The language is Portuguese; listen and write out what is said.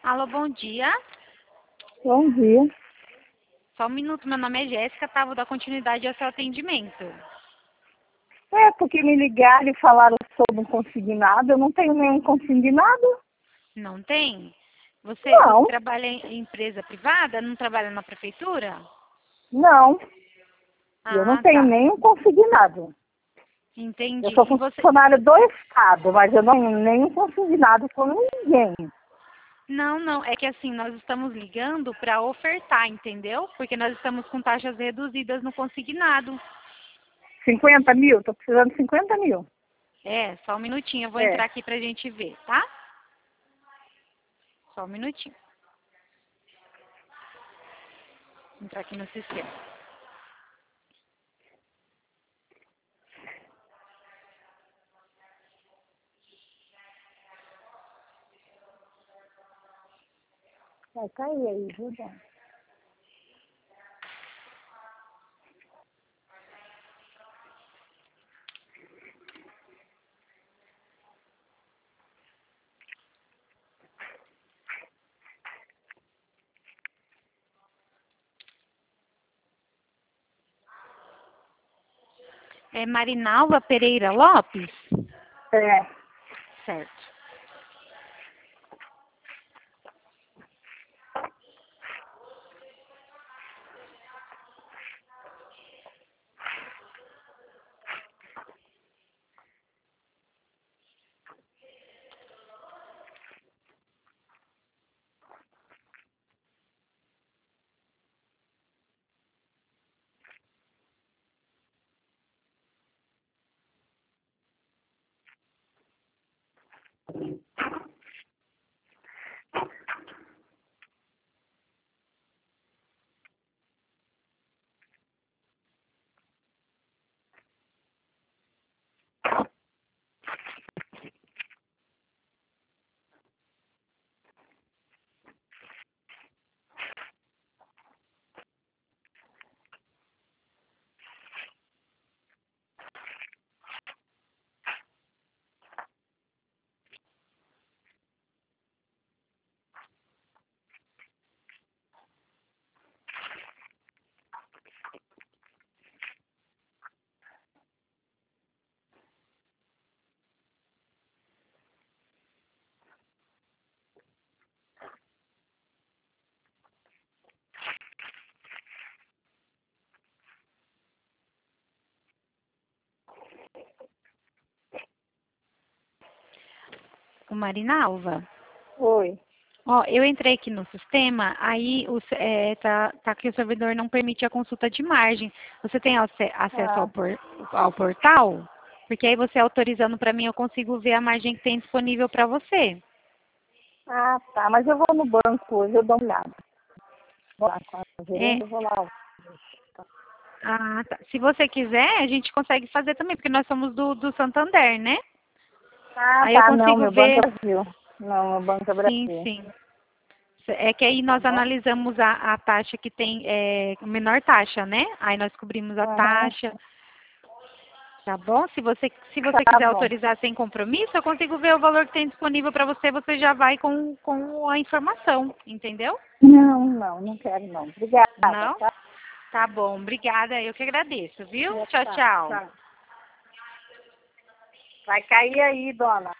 Alô, bom dia. Bom dia. Só um minuto, meu nome é Jéssica, tá? Vou dar continuidade ao seu atendimento. É, porque me ligaram e falaram sobre um consignado. Eu não tenho nenhum consignado. Não tem? Você Não, trabalha em empresa privada? Não trabalha na prefeitura? não. Eu não Ah, tenho tá. nenhum consignado. Eu Entendi. sou E você... funcionário do Estado, mas eu não tenho nenhum consignado com ninguém. Não, não. É que assim, nós estamos ligando para ofertar, entendeu? Porque nós estamos com taxas reduzidas no consignado. 50 mil? Estou precisando de 50 mil. É, só um minutinho. Eu vou É. entrar aqui pra gente ver, tá? Só um minutinho. Vou entrar aqui no sistema. Vai cair aí, viu, dona? É Marinalva Pereira Lopes? É. Certo. O Marinalva? Oi. Ó, eu entrei aqui no sistema, aí tá que o servidor não permite a consulta de margem. Você tem acesso Ah, ao portal? Porque aí você autorizando para mim, eu consigo ver a margem que tem disponível para você. tá. Mas eu vou no banco hoje, eu dou uma olhada. Vou lá com a É, gerente, eu vou lá. tá. Se você quiser, a gente consegue fazer também, porque nós somos do Santander, né? Ah, Aí eu tá. Não, consigo meu banco ver, é Brasil. Não, meu banco é sim, Brasil. sim. É que aí Tá nós bom? analisamos a taxa que tem, a menor taxa, né? Aí nós cobrimos a Aham. taxa. Tá bom? Se você Tá quiser bom. autorizar sem compromisso, eu consigo ver o valor que tem disponível para você, você já vai com a informação, entendeu? Não, não, não quero não. Obrigada, Não? tá? Tá bom, obrigada, eu que agradeço, viu? É, Tchau, tá, tchau. tá. Vai cair aí, dona.